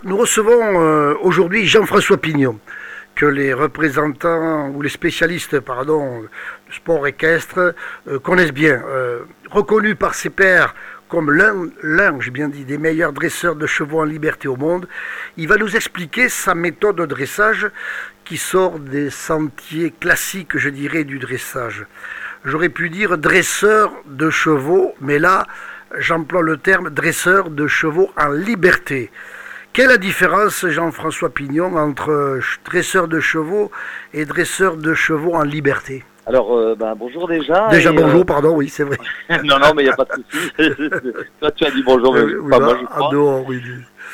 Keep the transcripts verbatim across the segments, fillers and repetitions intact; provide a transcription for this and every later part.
Nous recevons euh, aujourd'hui Jean-François Pignon, que les représentants ou les spécialistes pardon, du sport équestre euh, connaissent bien. Euh, reconnu par ses pairs comme l'un, l'un, j'ai bien dit, des meilleurs dresseurs de chevaux en liberté au monde, il va nous expliquer sa méthode de dressage qui sort des sentiers classiques, je dirais, du dressage. J'aurais pu dire dresseur de chevaux, mais là, j'emploie le terme dresseur de chevaux en liberté. Quelle est la différence, Jean-François Pignon, entre dresseur de chevaux et dresseur de chevaux en liberté? Alors, euh, ben, bonjour déjà. Déjà et, bonjour, euh... pardon, oui, c'est vrai. non, non, mais il n'y a pas de souci. Toi, tu as dit bonjour, mais euh, oui, pas bah, moi, je crois. dehors, oui.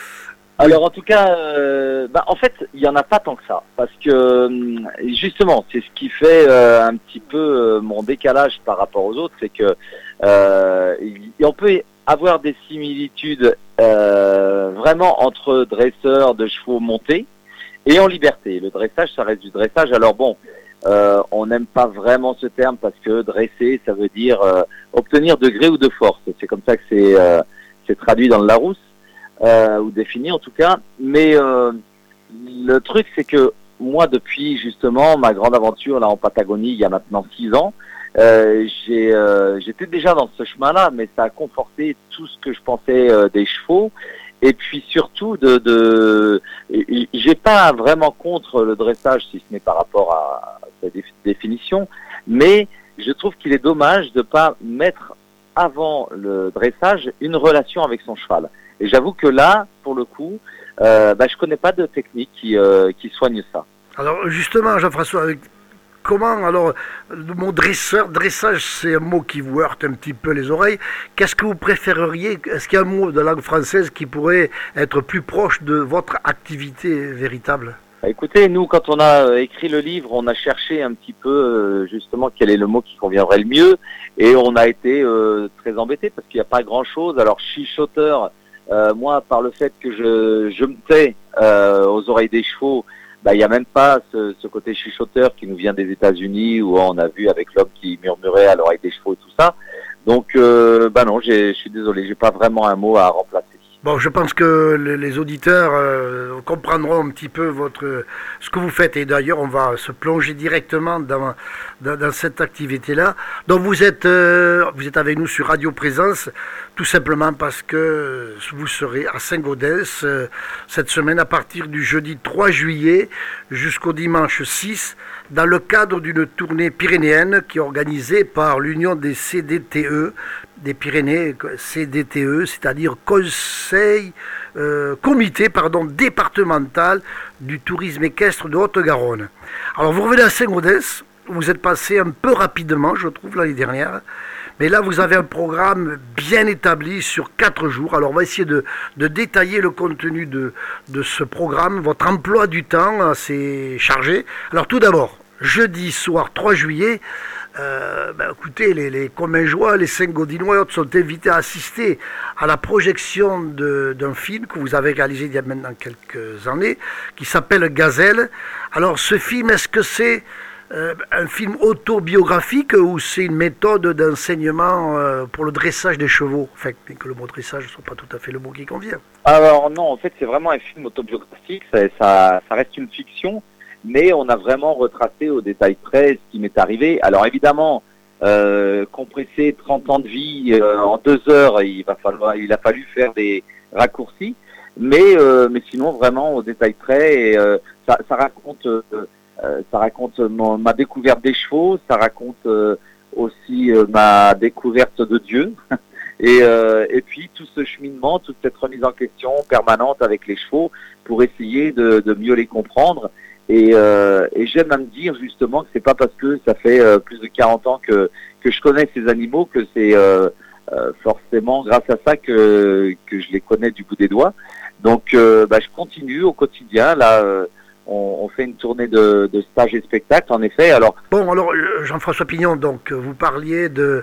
Alors, en tout cas, euh, ben, en fait, il n'y en a pas tant que ça. Parce que, justement, c'est ce qui fait euh, un petit peu euh, mon décalage par rapport aux autres, c'est que euh, on peut avoir des similitudes euh, vraiment entre dresseurs de chevaux montés et en liberté. Le dressage, ça reste du dressage. Alors bon, euh, on n'aime pas vraiment ce terme parce que dresser, ça veut dire euh, obtenir de gré ou de force. C'est comme ça que c'est euh, c'est traduit dans le Larousse, euh, ou défini en tout cas. Mais euh, le truc, c'est que moi, depuis justement ma grande aventure là en Patagonie, il y a maintenant six ans, Euh, j'ai, euh, j'étais déjà dans ce chemin-là, mais ça a conforté tout ce que je pensais euh, des chevaux. Et puis surtout, de, de, j'ai pas vraiment contre le dressage, si ce n'est par rapport à sa dé- définition, mais je trouve qu'il est dommage de pas mettre avant le dressage une relation avec son cheval. Et j'avoue que là, pour le coup, euh, bah, je connais pas de technique qui, euh, qui soigne ça. Alors justement, Jean-François, avec comment, alors, le mot dresseur, dressage, c'est un mot qui vous heurte un petit peu les oreilles. Qu'est-ce que vous préféreriez? Est-ce qu'il y a un mot de langue française qui pourrait être plus proche de votre activité véritable? Écoutez, nous, quand on a écrit le livre, on a cherché un petit peu, justement, quel est le mot qui conviendrait le mieux. Et on a été euh, très embêtés parce qu'il n'y a pas grand-chose. Alors, chuchoteur, euh, moi, par le fait que je, je me tais euh, aux oreilles des chevaux, bah, il n'y a même pas ce, ce côté chuchoteur qui nous vient des États-Unis où on a vu avec l'homme qui murmurait à l'oreille des chevaux et tout ça. Donc, euh, bah non, j'ai, je suis désolé, j'ai pas vraiment un mot à remplacer. Bon, je pense que les auditeurs euh, comprendront un petit peu votre, ce que vous faites. Et d'ailleurs, on va se plonger directement dans, dans, dans cette activité-là. Donc, vous êtes, euh, vous êtes avec nous sur Radio Présence, tout simplement parce que vous serez à Saint-Gaudens euh, cette semaine à partir du jeudi trois juillet jusqu'au dimanche six, dans le cadre d'une tournée pyrénéenne qui est organisée par l'Union des C D T E, des Pyrénées, C D T E, c'est-à-dire Conseil, euh, Comité pardon, départemental du tourisme équestre de Haute-Garonne. Alors vous revenez à Saint-Gaudens, vous êtes passé un peu rapidement, je trouve, l'année dernière, mais là vous avez un programme bien établi sur quatre jours. Alors on va essayer de, de détailler le contenu de, de ce programme, votre emploi du temps assez chargé. Alors tout d'abord, jeudi soir trois juillet, Euh, ben écoutez, les, les Commingeois, les Saint-Gaudinois sont invités à assister à la projection de, d'un film que vous avez réalisé il y a maintenant quelques années, qui s'appelle Gazelle. Alors ce film, est-ce que c'est euh, un film autobiographique ou c'est une méthode d'enseignement euh, pour le dressage des chevaux? Enfin, que le mot dressage ne soit pas tout à fait le mot qui convient. Alors non, en fait c'est vraiment un film autobiographique, ça, ça, ça reste une fiction. Mais on a vraiment retracé au détail près ce qui m'est arrivé. Alors évidemment, euh, compresser trente ans de vie euh, en deux heures, il va falloir, il a fallu faire des raccourcis. Mais, euh, mais sinon vraiment au détail près, et, euh, ça, ça raconte, euh, ça raconte mon, ma découverte des chevaux, ça raconte euh, aussi euh, ma découverte de Dieu. Et, euh, et puis tout ce cheminement, toute cette remise en question permanente avec les chevaux pour essayer de, de mieux les comprendre. Et, euh, et j'aime à me dire justement que c'est pas parce que ça fait euh, plus de quarante ans que que je connais ces animaux que c'est euh, euh, forcément grâce à ça que que je les connais du bout des doigts. Donc euh, bah, je continue au quotidien là. Euh, on, on fait une tournée de, de stages et spectacles en effet. Alors bon, alors Jean-François Pignon, donc vous parliez de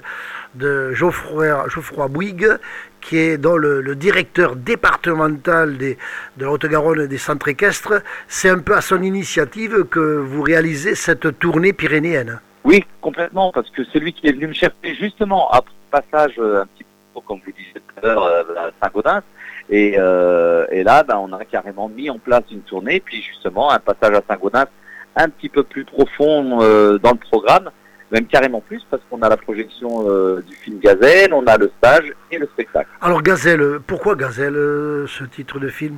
de Geoffroy, Geoffroy Bouygues, qui est dans le, le directeur départemental des, de la Haute-Garonne des centres équestres. C'est un peu à son initiative que vous réalisez cette tournée pyrénéenne. Oui, complètement, parce que c'est lui qui est venu me chercher justement après le passage un petit peu, comme vous disiez tout à l'heure, à Saint-Gaudens. Et, euh, et là, ben, on a carrément mis en place une tournée, puis justement un passage à Saint-Gaudens un petit peu plus profond euh, dans le programme, même carrément plus, parce qu'on a la projection euh, du film Gazelle, on a le stage et le spectacle. Alors Gazelle, pourquoi Gazelle, euh, ce titre de film?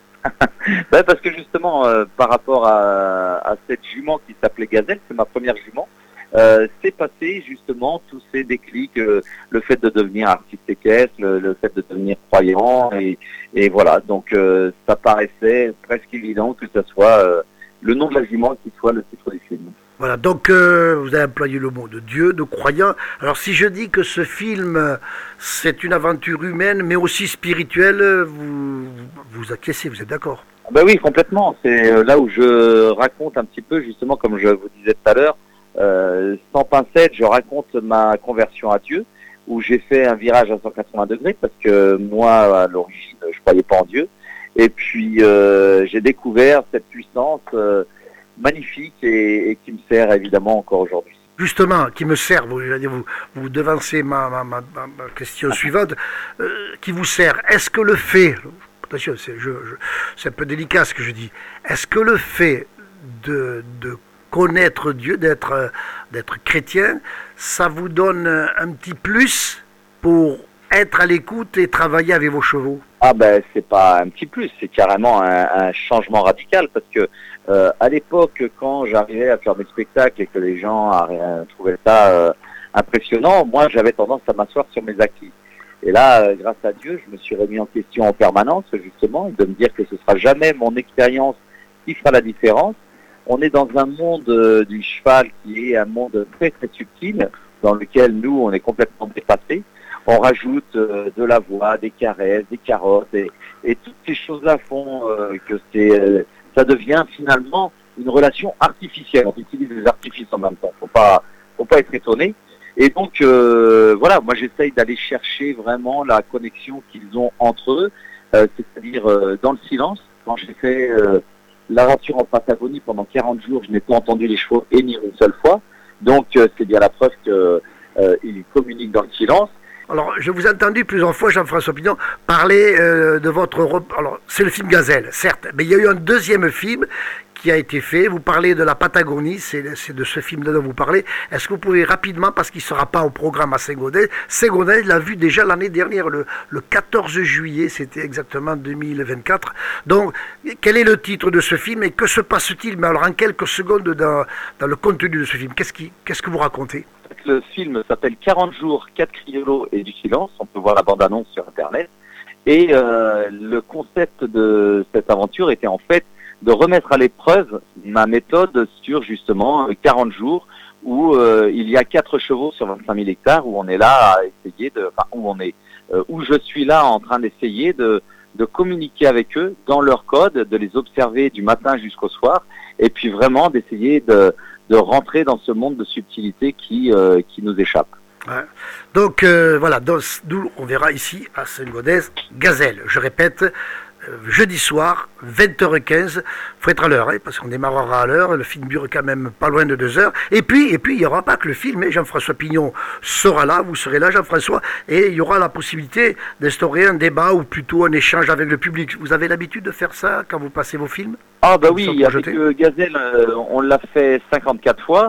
Ben, parce que justement, euh, par rapport à, à cette jument qui s'appelait Gazelle, c'est ma première jument, euh, c'est passé justement tous ces déclics, euh, le fait de devenir artiste équestre, le, le fait de devenir croyant, et, et voilà, donc euh, ça paraissait presque évident que ce soit euh, le nom de la jument qui soit le titre du film. Voilà, donc euh, vous avez employé le mot de Dieu, de croyant. Alors si je dis que ce film, c'est une aventure humaine, mais aussi spirituelle, vous vous acquiescez, vous êtes d'accord? Ben oui, complètement. C'est là où je raconte un petit peu, justement, comme je vous disais tout à l'heure, euh, sans pincette, je raconte ma conversion à Dieu, où j'ai fait un virage à cent quatre-vingts degrés, parce que moi, à l'origine, je croyais pas en Dieu. Et puis, euh, j'ai découvert cette puissance euh, magnifique et, et qui me sert évidemment encore aujourd'hui. Justement, qui me sert, vous, vous, vous devancez ma, ma, ma, ma question suivante, euh, qui vous sert. Est-ce que le fait, attention, c'est, je, je, c'est un peu délicat ce que je dis, est-ce que le fait de, de connaître Dieu, d'être, d'être chrétien, ça vous donne un petit plus pour être à l'écoute et travailler avec vos chevaux? Ah ben c'est pas un petit plus, c'est carrément un, un changement radical, parce que euh, à l'époque, quand j'arrivais à faire mes spectacles et que les gens trouvaient ça euh, impressionnant, moi j'avais tendance à m'asseoir sur mes acquis. Et là, euh, grâce à Dieu, je me suis remis en question en permanence, justement, et de me dire que ce sera jamais mon expérience qui fera la différence. On est dans un monde euh, du cheval qui est un monde très très subtil, dans lequel nous, on est complètement dépassés. On rajoute euh, de la voix, des caresses, des carottes, et, et toutes ces choses-là font euh, que c'est, euh, ça devient finalement une relation artificielle. On utilise les artifices en même temps, faut pas, faut pas être étonné. Et donc, euh, voilà, moi j'essaye d'aller chercher vraiment la connexion qu'ils ont entre eux, euh, c'est-à-dire euh, dans le silence. Quand j'ai fait euh, l'aventure en Patagonie pendant quarante jours, je n'ai pas entendu les chevaux hennir une seule fois. Donc, euh, c'est bien la preuve qu'ils euh, communiquent dans le silence. Alors, je vous ai entendu plusieurs fois, Jean-François Pignon, parler euh, de votre... Rep... Alors, c'est le film Gazelle, certes, mais il y a eu un deuxième film qui a été fait. Vous parlez de la Patagonie, c'est, c'est de ce film-là dont vous parlez. Est-ce que vous pouvez rapidement, parce qu'il ne sera pas au programme à Saint-Gaudens, Saint-Gaudens l'a vu déjà l'année dernière, le, le quatorze juillet, c'était exactement deux mille vingt-quatre. Donc, quel est le titre de ce film et que se passe-t-il, mais alors en quelques secondes, dans, dans le contenu de ce film? Qu'est-ce, qui, qu'est-ce que vous racontez? Le film s'appelle quarante jours, quatre criolos et du silence. On peut voir la bande-annonce sur Internet. Et euh, le concept de cette aventure était en fait de remettre à l'épreuve ma méthode sur justement quarante jours où euh, il y a quatre chevaux sur vingt-cinq mille hectares, où on est là à essayer de, enfin où on est, euh, où je suis là en train d'essayer de, de communiquer avec eux dans leur code, de les observer du matin jusqu'au soir, et puis vraiment d'essayer de de rentrer dans ce monde de subtilité qui, euh, qui nous échappe. Ouais. Donc euh, voilà, d'où on verra ici à Saint-Gaudens, Gazelle. Je répète, euh, jeudi soir, vingt heures quinze, faut être à l'heure, hein, parce qu'on démarrera à l'heure, le film dure quand même pas loin de deux heures. Et puis, et puis il n'y aura pas que le film, hein. Jean-François Pignon sera là, vous serez là, Jean-François, et il y aura la possibilité d'instaurer un débat ou plutôt un échange avec le public. Vous avez l'habitude de faire ça quand vous passez vos films? Ah bah oui, avec euh, Gazelle, euh, on l'a fait cinquante-quatre fois,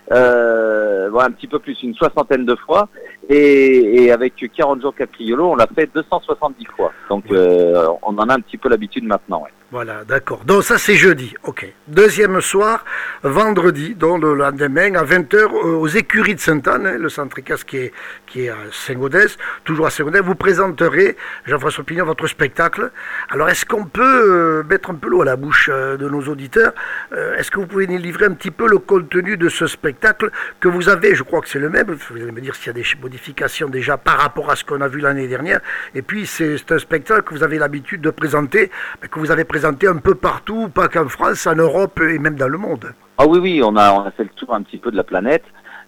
euh, bon, un petit peu plus, une soixantaine de fois, et, et avec quarante jours Capriolo, on l'a fait deux cent soixante-dix fois. Donc euh, on en a un petit peu l'habitude maintenant. Ouais. Voilà, d'accord. Donc ça c'est jeudi, ok. Deuxième soir, vendredi, donc le lendemain, à vingt heures, aux écuries de Sainte-Anne, hein, le centre équestre qui est, qui est à Saint-Gaudens, toujours à Saint-Gaudens, vous présenterez, Jean-François Pignon, votre spectacle. Alors est-ce qu'on peut euh, mettre un peu l'eau à la bouche euh, de nos auditeurs? euh, Est-ce que vous pouvez nous livrer un petit peu le contenu de ce spectacle que vous avez? Je crois que c'est le même, vous allez me dire s'il y a des modifications déjà par rapport à ce qu'on a vu l'année dernière. Et puis c'est, c'est un spectacle que vous avez l'habitude de présenter, que vous avez présenté présenté un peu partout, pas qu'en France, en Europe et même dans le monde. Ah oui, oui, on a, on a fait le tour un petit peu de la planète.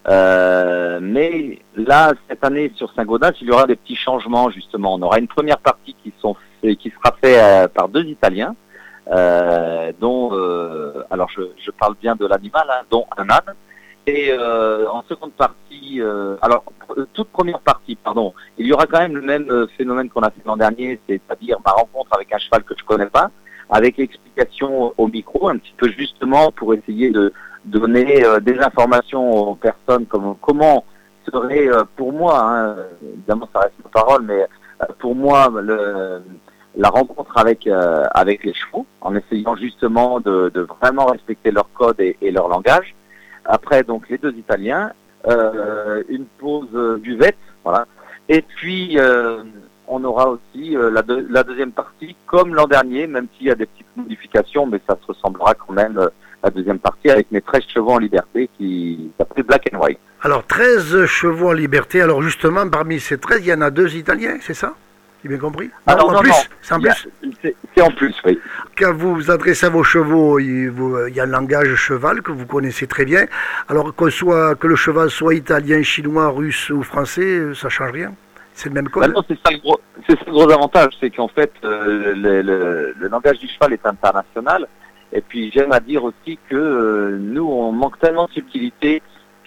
Euh, mais là, cette année, sur Saint-Gaudens, il y aura des petits changements, justement. On aura une première partie qui, sont fait, qui sera faite euh, par deux Italiens, euh, dont, euh, alors je, je parle bien de l'animal, hein, dont un âne. Et euh, en seconde partie, euh, alors toute première partie, pardon, il y aura quand même le même euh, phénomène qu'on a fait l'an dernier, c'est-à-dire ma rencontre avec un cheval que je connais pas, avec l'explication au micro, un petit peu justement pour essayer de donner euh, des informations aux personnes, comme comment serait euh, pour moi, hein, évidemment ça reste une parole, mais euh, pour moi le, la rencontre avec euh, avec les chevaux, en essayant justement de, de vraiment respecter leur code et, et leur langage. Après donc les deux Italiens, euh, une pause euh, buvette, voilà, et puis euh, on aura aussi euh, la, de, la deuxième partie comme l'an dernier, même s'il y a des petites modifications, mais ça se ressemblera quand même euh, la deuxième partie avec mes treize chevaux en liberté qui s'appelle Black and White. Alors treize chevaux en liberté, alors justement parmi ces treize, il y en a deux Italiens, c'est ça? J'ai bien compris? Alors non, en non, plus, non. c'est en plus. C'est en plus, oui. Quand vous vous adressez à vos chevaux, il, vous, il y a un langage cheval que vous connaissez très bien. Alors que, soit, que le cheval soit italien, chinois, russe ou français, ça ne change rien. C'est le même code. Bah non, c'est ça le gros, c'est ça le gros avantage, c'est qu'en fait, euh, le, le, le langage du cheval est international. Et puis j'aime à dire aussi que euh, nous, on manque tellement de subtilité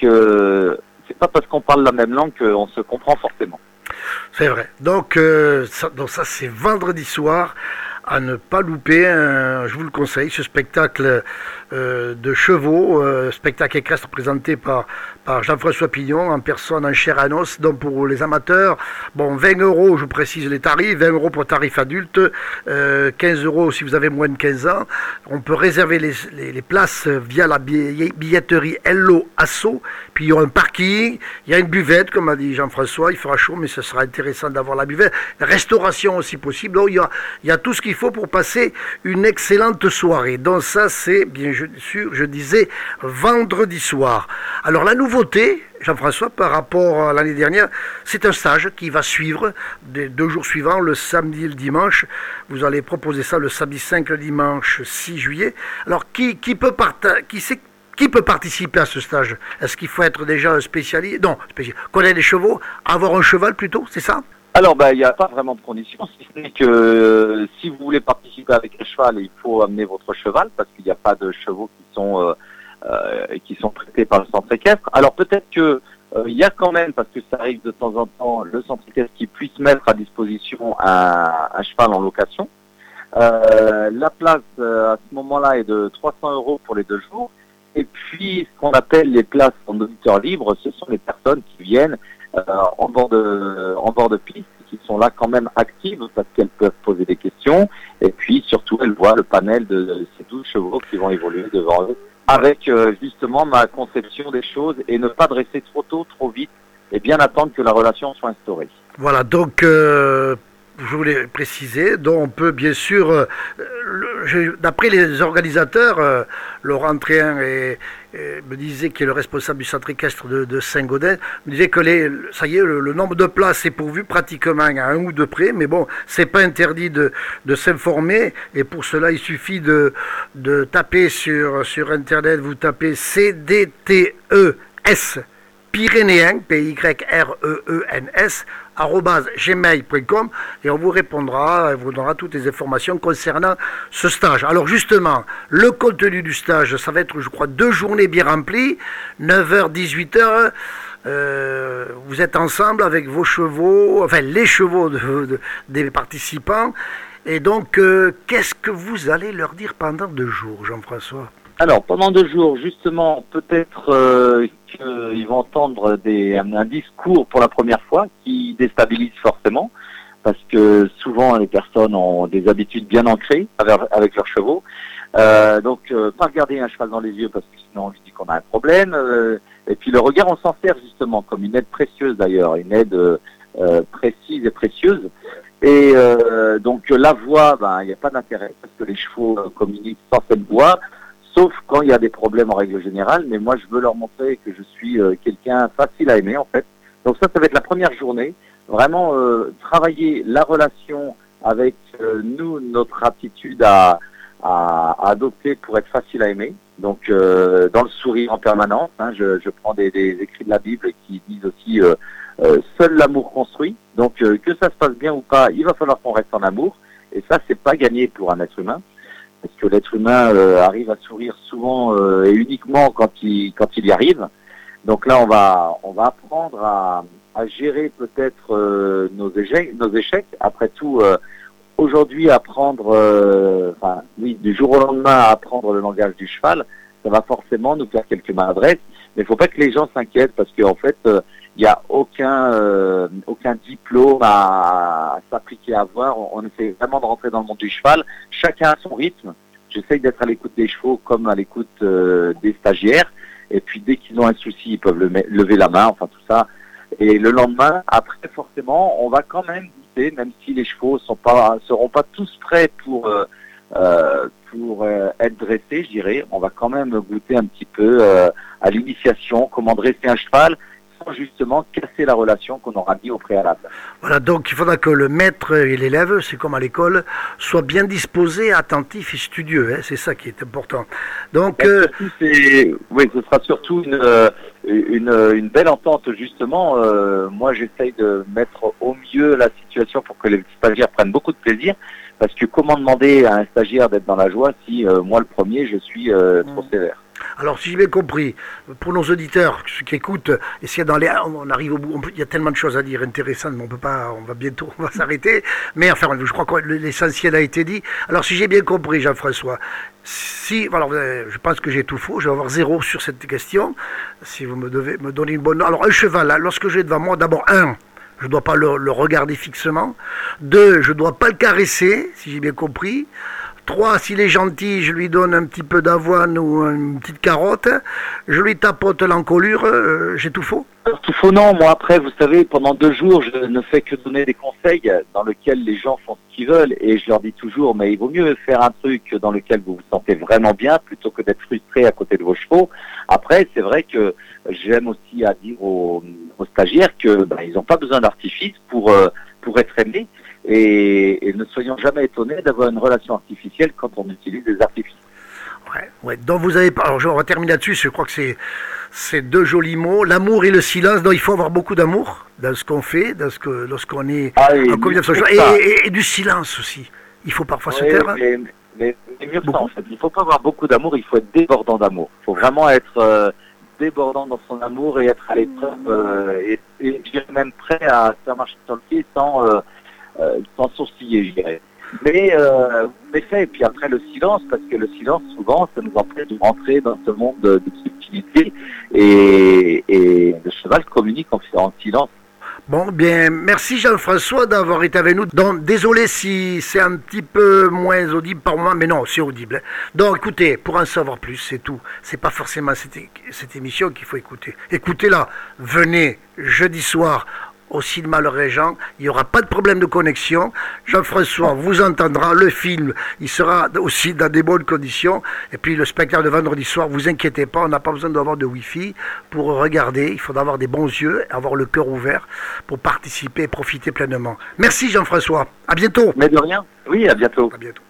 que c'est pas parce qu'on parle la même langue qu'on se comprend forcément. C'est vrai. Donc, euh, ça, donc ça, c'est vendredi soir, à ne pas louper. Euh, je vous le conseille, ce spectacle euh, de chevaux, euh, spectacle équestre présenté par, par Jean-François Pignon en personne, en chair et en os. Donc pour les amateurs, bon, vingt euros, je précise les tarifs, vingt euros pour tarif adulte, euh, quinze euros si vous avez moins de quinze ans. On peut réserver les, les, les places via la billetterie Hello Asso. Puis il y aura un parking, il y a une buvette, comme a dit Jean-François, il fera chaud, mais ce sera intéressant d'avoir la buvette. Restauration aussi possible. Donc il y a, il y a tout ce qu'il faut pour passer une excellente soirée. Donc ça, c'est bien sûr, je disais, vendredi soir. Alors la nouveauté, Jean-François, par rapport à l'année dernière, c'est un stage qui va suivre des deux jours suivants, le samedi et le dimanche. Vous allez proposer ça le samedi cinq, le dimanche six juillet. Alors qui, qui peut partager, qui sait Qui peut participer à ce stage? Est-ce qu'il faut être déjà un spécialiste? Non, spécialiste. Connaître les chevaux, avoir un cheval plutôt, c'est ça? Alors, bah, il n'y a pas vraiment de conditions, si ce n'est que euh, si vous voulez participer avec un cheval, il faut amener votre cheval, parce qu'il n'y a pas de chevaux qui sont euh, euh, qui sont traités par le centre équestre. Alors peut-être que euh, il y a quand même, parce que ça arrive de temps en temps, le centre équestre qui puisse mettre à disposition un, un cheval en location. Euh, la place euh, à ce moment-là est de trois cents euros pour les deux jours. Et puis, ce qu'on appelle les places en auditeur libre, ce sont les personnes qui viennent euh, en bord de en bord de piste, qui sont là quand même actives parce qu'elles peuvent poser des questions. Et puis, surtout, elles voient le panel de, de ces douze chevaux qui vont évoluer devant eux, avec euh, justement ma conception des choses et ne pas dresser trop tôt, trop vite, et bien attendre que la relation soit instaurée. Voilà, donc... Euh... Je voulais préciser, donc on peut bien sûr, euh, le, d'après les organisateurs, euh, Laurent Tréhin et, et me disait qu'il est le responsable du centre équestre de, de Saint-Gaudens, me disait que les, ça y est, le, le nombre de places est pourvu pratiquement à un ou deux près, mais bon, c'est pas interdit de, de s'informer, et pour cela il suffit de, de taper sur, sur internet, vous tapez C D T E S Pyrénéen, P Y R E E N S, arobase gmail point com, et on vous répondra, on vous donnera toutes les informations concernant ce stage. Alors justement, le contenu du stage, ça va être, je crois, deux journées bien remplies, neuf heures, dix-huit heures, euh, vous êtes ensemble avec vos chevaux, enfin les chevaux de, de, des participants, et donc, euh, qu'est-ce que vous allez leur dire pendant deux jours, Jean-François ? Alors, pendant deux jours, justement, peut-être euh, qu'ils vont entendre des, un, un discours pour la première fois qui déstabilise forcément, parce que souvent les personnes ont des habitudes bien ancrées avec, avec leurs chevaux. Euh, donc, euh, pas regarder un cheval dans les yeux, parce que sinon on lui dit qu'on a un problème. Euh, et puis le regard, on s'en sert justement comme une aide précieuse d'ailleurs, une aide euh, précise et précieuse. Et euh, donc la voix, ben il n'y a pas d'intérêt, parce que les chevaux euh, communiquent sans cette voix. Sauf quand il y a des problèmes en règle générale, mais moi je veux leur montrer que je suis euh, quelqu'un facile à aimer en fait. Donc ça, ça va être la première journée, vraiment euh, travailler la relation avec euh, nous, notre aptitude à, à, à adopter pour être facile à aimer. Donc euh, dans le sourire en permanence, hein, je, je prends des, des écrits de la Bible qui disent aussi euh, euh, seul l'amour construit. Donc euh, que ça se passe bien ou pas, il va falloir qu'on reste en amour. Et ça, c'est pas gagné pour un être humain. Parce que l'être humain euh, arrive à sourire souvent euh, et uniquement quand il quand il y arrive. Donc là, on va, on va apprendre à, à gérer peut-être euh, nos échecs, nos échecs. Après tout, euh, aujourd'hui, apprendre, euh, enfin, oui, du jour au lendemain, à apprendre le langage du cheval, ça va forcément nous faire quelques maladresses. Mais il faut pas que les gens s'inquiètent parce qu'en fait, il euh, n'y a aucun, euh, aucun diplôme à, à s'appliquer à avoir. On, on essaie vraiment de rentrer dans le monde du cheval. Chacun a son rythme. J'essaye d'être à l'écoute des chevaux comme à l'écoute euh, des stagiaires. Et puis dès qu'ils ont un souci, ils peuvent le lever la main, enfin tout ça. Et le lendemain, après forcément, on va quand même goûter, même si les chevaux sont pas, seront pas tous prêts pour euh, euh, pour euh, être dressés, je dirais. On va quand même goûter un petit peu euh, à l'initiation, comment dresser un cheval, sans justement casser la relation qu'on aura mis au préalable. Voilà, donc il faudra que le maître et l'élève, c'est comme à l'école, soient bien disposés, attentifs et studieux. Hein, c'est ça qui est important. Donc, euh... c'est, oui, ce sera surtout une, une, une belle entente justement. Euh, moi, j'essaye de mettre au mieux la situation pour que les stagiaires prennent beaucoup de plaisir. Parce que comment demander à un stagiaire d'être dans la joie si euh, moi le premier je suis euh, trop sévère. Alors, si j'ai bien compris, pour nos auditeurs, ceux qui écoutent, et s'il y a dans les, on arrive au bout, on peut, il y a tellement de choses à dire intéressantes, mais on peut pas, on va bientôt, on va s'arrêter. Mais enfin, je crois que l'essentiel a été dit. Alors, si j'ai bien compris, Jean-François, si, alors, je pense que j'ai tout faux, je vais avoir zéro sur cette question. Si vous me devez me donner une bonne note. Alors, un cheval, là, lorsque j'ai devant moi, d'abord un. Je ne dois pas le, le regarder fixement. Deux, je ne dois pas le caresser, si j'ai bien compris. Trois, s'il est gentil, je lui donne un petit peu d'avoine ou une petite carotte. Je lui tapote l'encolure. Euh, j'ai tout faux? Tout faux, non. Moi, après, vous savez, pendant deux jours, je ne fais que donner des conseils dans lesquels les gens font ce qu'ils veulent. Et je leur dis toujours, mais il vaut mieux faire un truc dans lequel vous vous sentez vraiment bien plutôt que d'être frustré à côté de vos chevaux. Après, c'est vrai que j'aime aussi à dire aux, aux stagiaires que ben, ils n'ont pas besoin d'artifice pour, euh, pour être aimés. Et, et ne soyons jamais étonnés d'avoir une relation artificielle quand on utilise des artifices. Ouais, ouais. Donc vous avez pas. Alors on va terminer là-dessus. Je crois que c'est c'est deux jolis mots. L'amour et le silence. Donc il faut avoir beaucoup d'amour dans ce qu'on fait, dans ce que lorsqu'on est ah, et en combinaison et, et, et du silence aussi. Il faut parfois oui, se taire. Mais, mais, mais mieux que ça en fait. Il ne faut pas avoir beaucoup d'amour. Il faut être débordant d'amour. Il faut vraiment être euh, débordant dans son amour et être à l'épreuve euh, et, et je dirais même prêt à faire marcher sur le pied sans euh, Euh, sans sourciller, je dirais. Mais, euh, mais fait, et puis après le silence, parce que le silence, souvent, ça nous empêche de rentrer dans ce monde de, de subtilité, et, et le cheval communique en, en silence. Bon, bien, merci Jean-François d'avoir été avec nous. Donc, désolé si c'est un petit peu moins audible par moment, mais non, c'est audible. Donc, écoutez, pour en savoir plus, c'est tout. C'est pas forcément cette, cette émission qu'il faut écouter. Écoutez-la, venez jeudi soir au cinéma Le Régent, il n'y aura pas de problème de connexion. Jean-François vous entendra, le film, il sera aussi dans des bonnes conditions. Et puis le spectacle de vendredi soir, vous inquiétez pas, on n'a pas besoin d'avoir de Wi-Fi pour regarder. Il faudra avoir des bons yeux, avoir le cœur ouvert pour participer et profiter pleinement. Merci Jean-François, à bientôt. Mais de rien, oui, à bientôt. À bientôt.